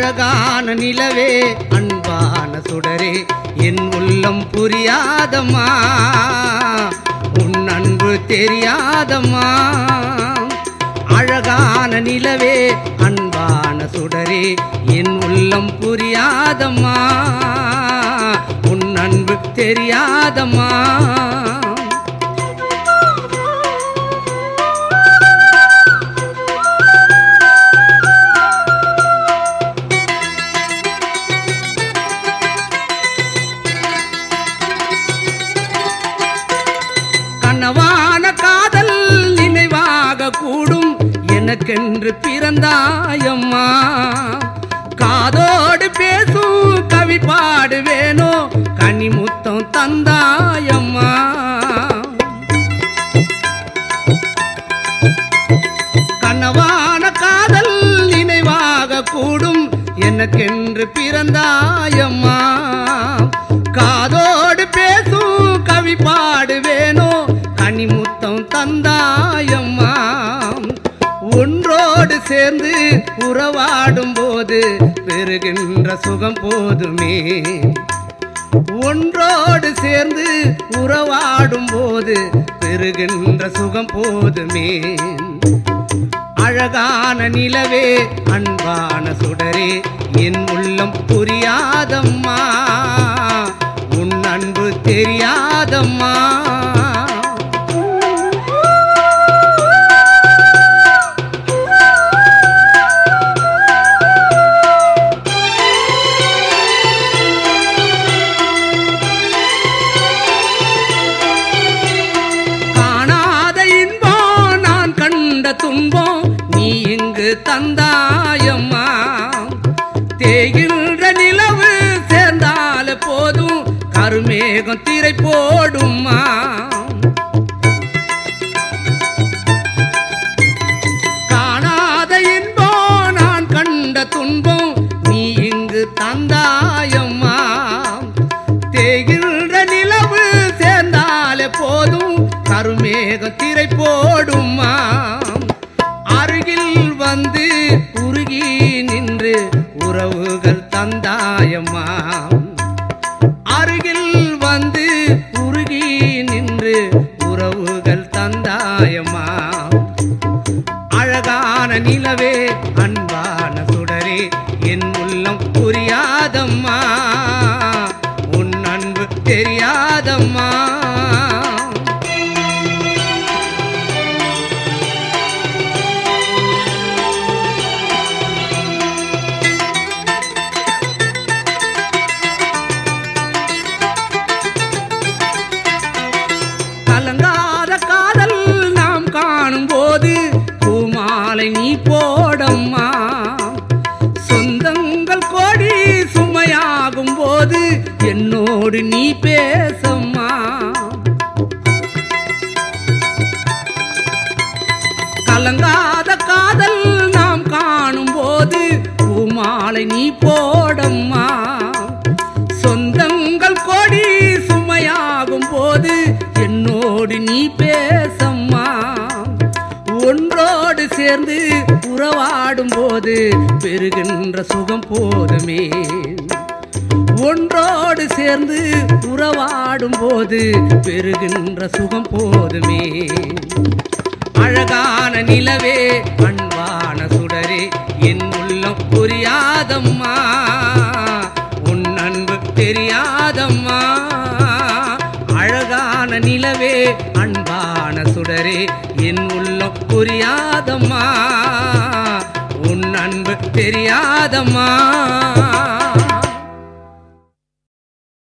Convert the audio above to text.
அழகான நிலவே அன்பான சுடரே என் உள்ளம் புரியாதம்மா உன் அன்பு தெரியாதம்மா அழகான நிலவே அன்பான சுடரே என் உள்ளம் புரியாதம்மா உன் அன்பு தெரியாதம்மா கனவான காதல் நினைவாக கூடும் எனக்கென்று பிறந்தாயம்மா காதோடு பேசும் கவி பாடுவேனோ கனிமுத்தம் தந்தாயம்மா கனவான காதல் நினைவாக கூடும் எனக்கென்று பிறந்தாயம்மா காதோடு பேசும் கவி பாடுவேனோ கனிமுத்தம் தந்தாயம்மா ஒன்றோடு சேர்ந்து உறவாடும் போது பெறுகின்ற சுகம் போதுமே ஒன்றோடு சேர்ந்து உறவாடும் போது பெறுகின்ற சுகம் போதுமே அழகான நிலவே அன்பான சுடரே என் உள்ளம் புரியாதம்மா உன் அன்பு தெரியாதம்மா துன்பம் நீ இங்கு தந்தாயம்மா தேய்கின்ற நிலவு சேர்ந்தால போதும் கருமேகம் திரை போடும்மா காணாத இன்பம் நான் கண்ட துன்பம் நீ இங்கு தந்தாயம்மா தேய்கின்ற நிலவு சேர்ந்தால போதும் கருமேகம் திரை போடும்மா அருகில் வந்து உருகி நின்று உறவுகள் தந்தாயம்மா அருகில் வந்து உருகி நின்று உறவுகள் தந்தாயம்மா அழகான நிலவே அன்பான சுடரே என் உள்ளம் புரியாதம்மா உன் அன்பு தெரியாதம்மா கலங்காத காதல் நாம் காணும் போது பூமாலை நீ போடம்மா சொந்தங்கள் கோடி சுமையாகும் போது என்னோடு நீ பேசம்மா கலங்காத காதல் நாம் காணும் போது பூமாலை நீ போடம்மா சொந்தங்கள் கோடி சுமையாகும் போது என்னோடு நீ பேசம்மா ஒன்றோடு சேர்ந்து உறவாடும் போது பெறுகின்ற சுகம் போதுமே ஒன்றோடு சேர்ந்து உறவாடும் போது பெறுகின்ற சுகம் போதுமே அழகான நிலவே அன்பான சுடரே என் உள்ளம் புரியாதம்மா உன் அன்பு தெரியாதம்மா அழகான நிலவே அன்பான சுடரே என் உள்ளம் புரியாதம்மா உன் அன்பு தெரியாதம்மா